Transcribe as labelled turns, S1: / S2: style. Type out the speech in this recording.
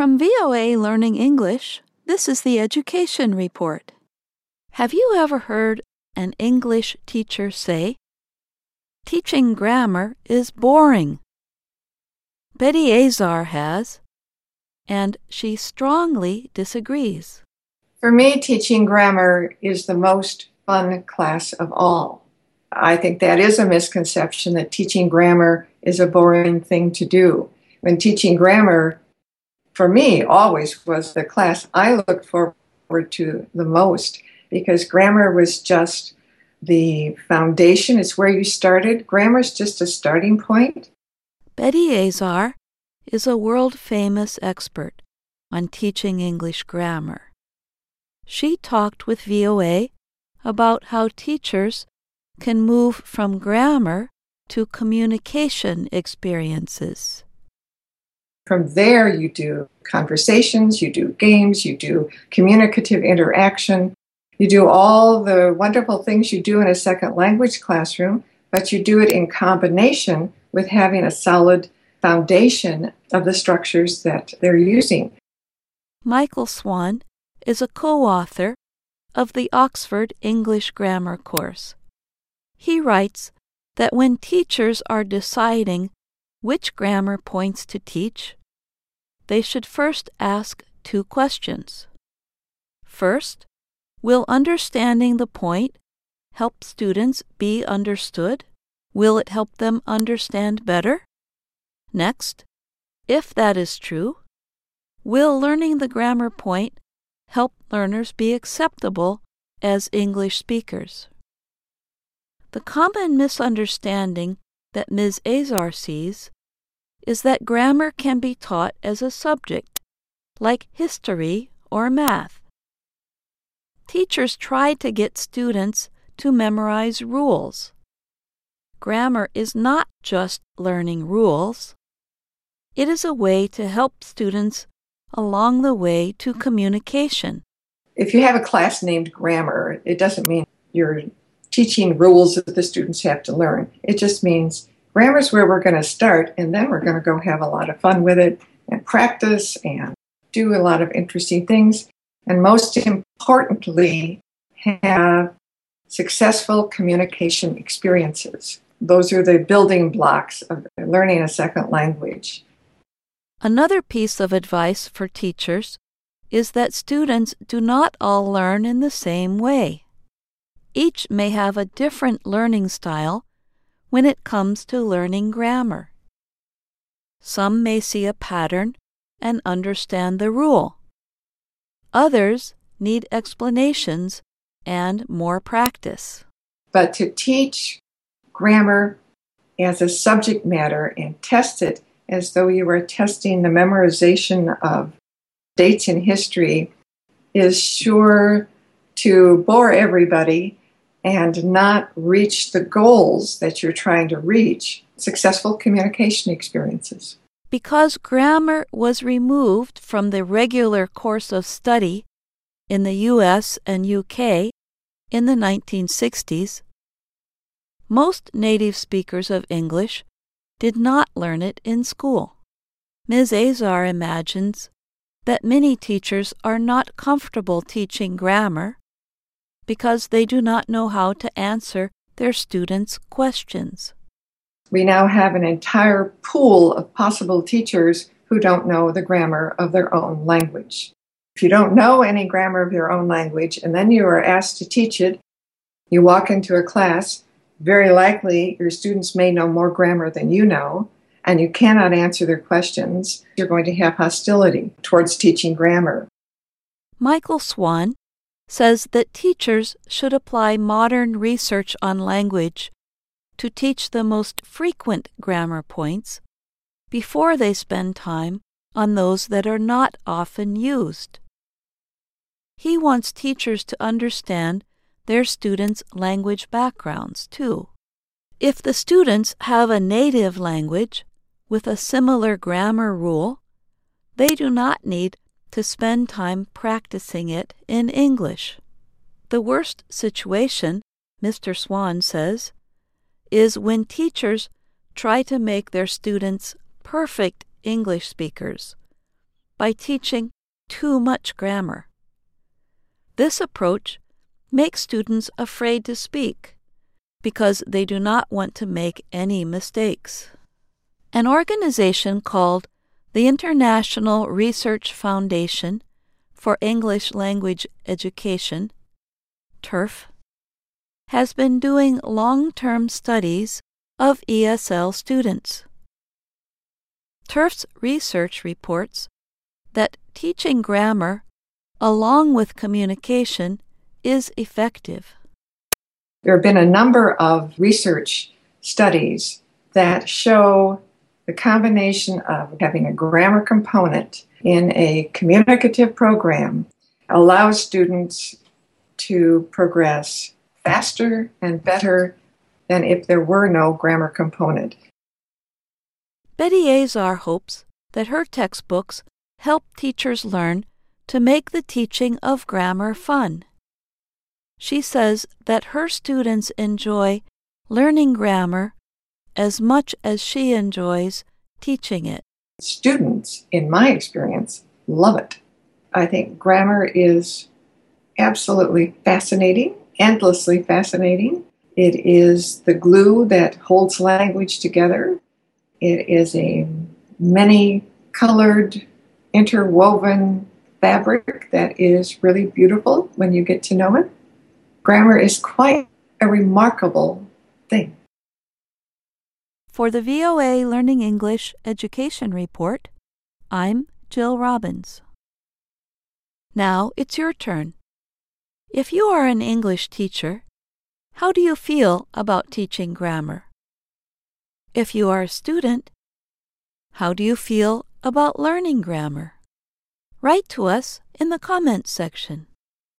S1: From VOA Learning English, this is the Education Report. Have you ever heard an English teacher say, "Teaching grammar is boring"? Betty Azar has, and she strongly disagrees.
S2: For me, teaching grammar is the most fun class of all. I think that is a misconception that teaching grammar is a boring thing to do. When teaching grammar, for me, always was the class I looked forward to the most, because grammar was just the foundation. It's where you started. Grammar is just a starting point.
S1: Betty Azar is a world-famous expert on teaching English grammar. She talked with VOA about how teachers can move from grammar to communication experiences.
S2: From there, you do conversations, you do games, you do communicative interaction, you do all the wonderful things you do in a second language classroom, but you do it in combination with having a solid foundation of the structures that they're using.
S1: Michael Swan is a co-author of the Oxford English Grammar course. He writes that when teachers are deciding which grammar points to teach, they should first ask two questions. First, will understanding the point help students be understood? Will it help them understand better? Next, if that is true, will learning the grammar point help learners be acceptable as English speakers? The common misunderstanding that Ms. Azar sees is that grammar can be taught as a subject, like history or math. Teachers try to get students to memorize rules. Grammar is not just learning rules. It is a way to help students along the way to communication.
S2: If you have a class named grammar, it doesn't mean you're teaching rules that the students have to learn. It just means grammar is where we're going to start, and then we're going to go have a lot of fun with it and practice and do a lot of interesting things. And most importantly, have successful communication experiences. Those are the building blocks of learning a second language.
S1: Another piece of advice for teachers is that students do not all learn in the same way. Each may have a different learning style when it comes to learning grammar. Some may see a pattern and understand the rule. Others need explanations and more practice.
S2: But to teach grammar as a subject matter and test it as though you were testing the memorization of dates in history is sure to bore everybody and not reach the goals that you're trying to reach, successful communication experiences.
S1: Because grammar was removed from the regular course of study in the US and UK in the 1960s, most native speakers of English did not learn it in school. Ms. Azar imagines that many teachers are not comfortable teaching grammar because they do not know how to answer their students' questions.
S2: We now have an entire pool of possible teachers who don't know the grammar of their own language. If you don't know any grammar of your own language and then you are asked to teach it, you walk into a class, very likely your students may know more grammar than you know, and you cannot answer their questions. You're going to have hostility towards teaching grammar.
S1: Michael Swan says that teachers should apply modern research on language to teach the most frequent grammar points before they spend time on those that are not often used. He wants teachers to understand their students' language backgrounds, too. If the students have a native language with a similar grammar rule, they do not need to spend time practicing it in English. The worst situation, Mr. Swan says, is when teachers try to make their students perfect English speakers by teaching too much grammar. This approach makes students afraid to speak because they do not want to make any mistakes. An organization called the International Research Foundation for English Language Education, TERF, has been doing long-term studies of ESL students. TERF's research reports that teaching grammar along with communication is effective.
S2: There have been a number of research studies that show the combination of having a grammar component in a communicative program allows students to progress faster and better than if there were no grammar component.
S1: Betty Azar hopes that her textbooks help teachers learn to make the teaching of grammar fun. She says that her students enjoy learning grammar as much as she enjoys teaching it.
S2: Students, in my experience, love it. I think grammar is absolutely fascinating, endlessly fascinating. It is the glue that holds language together. It is a many-colored, interwoven fabric that is really beautiful when you get to know it. Grammar is quite a remarkable thing.
S1: For the VOA Learning English Education Report, I'm Jill Robbins. Now it's your turn. If you are an English teacher, how do you feel about teaching grammar? If you are a student, how do you feel about learning grammar? Write to us in the comments section.